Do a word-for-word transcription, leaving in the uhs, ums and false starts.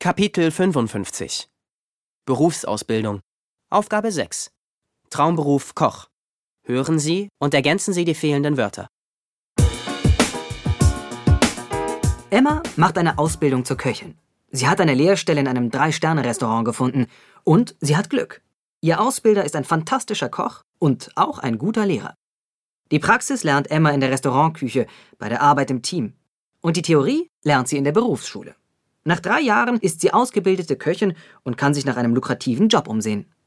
Kapitel fünfundfünfzig. Berufsausbildung. Aufgabe sechs. Traumberuf Koch. Hören Sie und ergänzen Sie die fehlenden Wörter. Emma macht eine Ausbildung zur Köchin. Sie hat eine Lehrstelle in einem Drei-Sterne-Restaurant gefunden und sie hat Glück. Ihr Ausbilder ist ein fantastischer Koch und auch ein guter Lehrer. Die Praxis lernt Emma in der Restaurantküche, bei der Arbeit im Team. Und die Theorie lernt sie in der Berufsschule. Nach drei Jahren ist sie ausgebildete Köchin und kann sich nach einem lukrativen Job umsehen.